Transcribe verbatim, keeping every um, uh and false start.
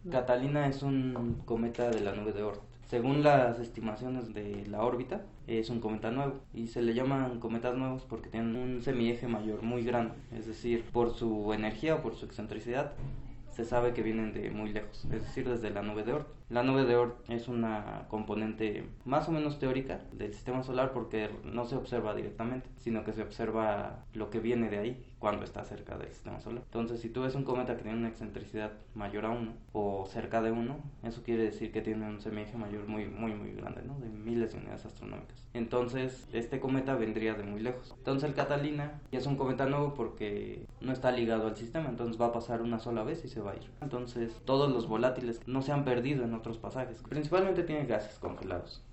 Catalina es un cometa de la nube de Oort. Según las estimaciones de la órbita, es un cometa nuevo y se le llaman cometas nuevos porque tienen un semieje mayor muy grande, es decir, por su energía o por su excentricidad se sabe que vienen de muy lejos, es decir, desde la nube de Oort. La nube de Oort es una componente más o menos teórica del sistema solar porque no se observa directamente, sino que se observa lo que viene de ahí cuando está cerca del sistema solar. Entonces, si tú ves un cometa que tiene una excentricidad mayor a uno o cerca de uno, eso quiere decir que tiene un semieje mayor muy, muy, muy grande, ¿no? De miles de unidades astronómicas. Entonces, este cometa vendría de muy lejos. Entonces, el Catalina ya es un cometa nuevo porque no está ligado al sistema, entonces va a pasar una sola vez y se va a ir. Entonces, todos los volátiles no se han perdido en otros pasajes. Principalmente tiene gases congelados.